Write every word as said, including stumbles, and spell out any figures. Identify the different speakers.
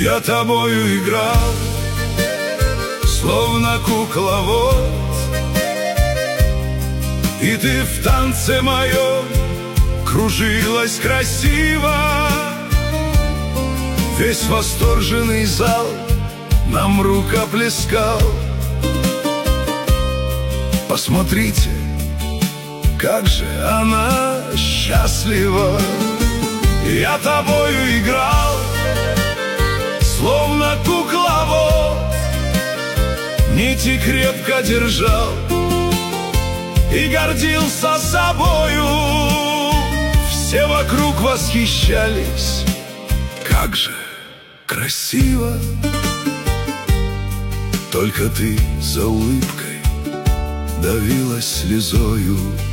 Speaker 1: Я тобою играл, словно кукловод, и ты в танце моем кружилась красиво. Весь восторженный зал нам рукоплескал. Посмотрите, как же она счастлива. Я тобою играл, словно кукловод, нити крепко держал и гордился собою. Все вокруг восхищались, как же красиво. Только ты за улыбкой давилась слезою.